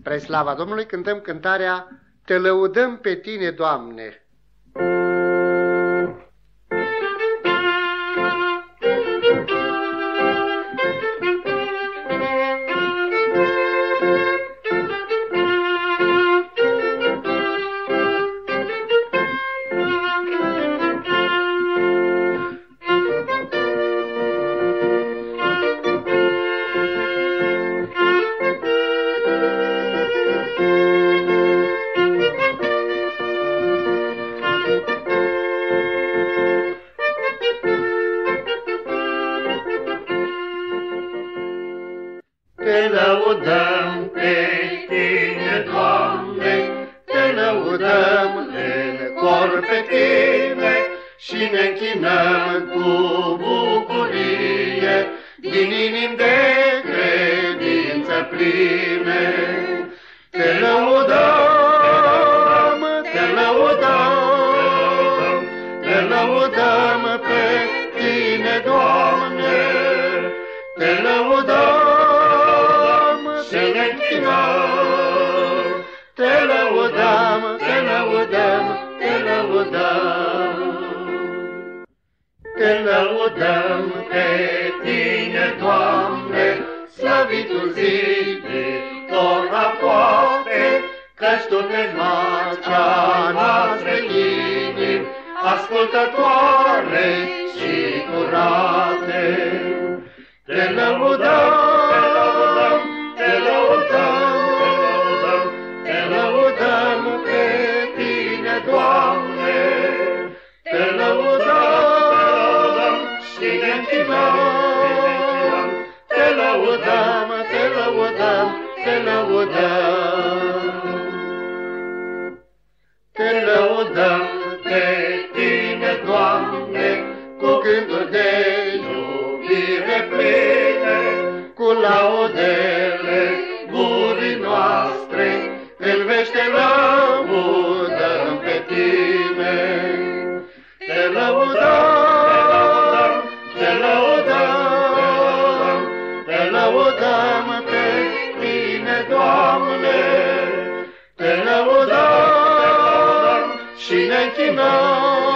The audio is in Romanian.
Spre slava Domnului cântăm cântarea Te lăudăm pe Tine, Doamne. Te lăudăm pe Tine, Doamne, Te lăudăm în cor pe Tine și ne închinăm cu bucurie din inimi de credință pline. Te lăudăm, Te lăudăm, Te lăudăm pe Tine, Doamne, Te lăudăm. Te lăudăm, Te lăudăm, Te lăudăm. Te lăudăm pe Tine, Doamne, slăvitul ziditor aproape, căci Tu te macea noastre inimi, ascultătoare și curate. Te lăudăm, Te lăudăm, Te lăudăm pe Tine, Doamne, Te lăudăm și ne închinăm. Te lăudăm, Te lăudăm, Te lăudăm. Te lăudăm pe Tine, Doamne, cu gânduri de iubire pline, cu laudele gurii noastre, în veci Te lăudăm pe Tine. Te lăudăm, Te lăudăm, Te lăudăm pe Tine, Doamne, Te lăudăm și ne închinăm.